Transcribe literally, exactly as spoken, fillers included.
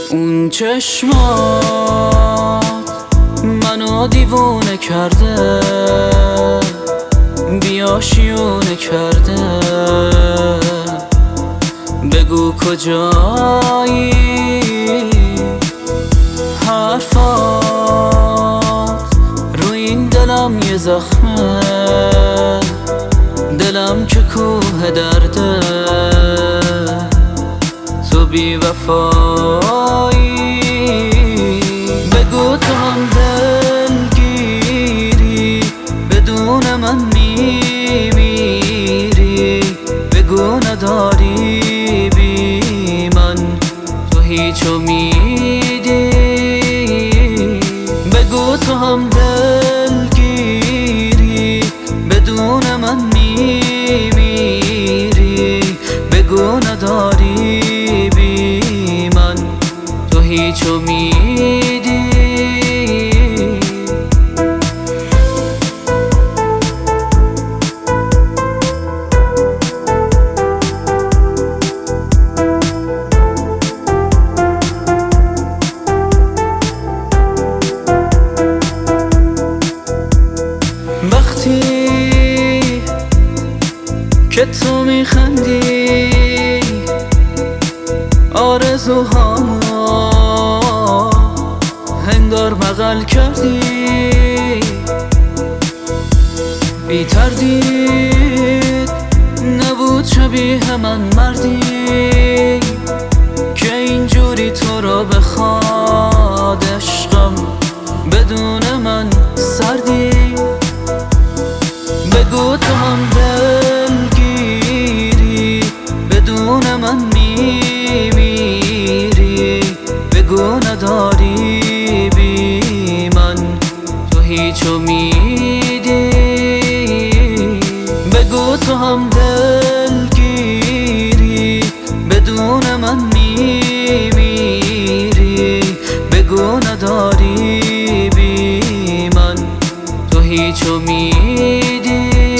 اون چشمات منو دیوونه کرده، بیاشیونه کرده. بگو کجایی، حرفات رو این دلم یه زخمه، دلم که کوه درده. تو بی وفایی، بگو تو هم دلگیری، بدون من میمیری. بگو نداری بی من تو هیچ امیدی. بگو تو هم دلگیری، بدون من میمیری. بگو نداری بی من تو هیچ امیدی. وقتی که تو میخندی آرزوهامو هنگار بغل کردی. بی تردید نبود شبیه من مردی که اینجوری تو رو بخواد. عشقم بدون من سردی. بگو تو هم دلگیری، بدون من میمیری. بگو نداری بی من تو هیچ امیدی. بگو تو هم دلگیری، بدون من میمیری.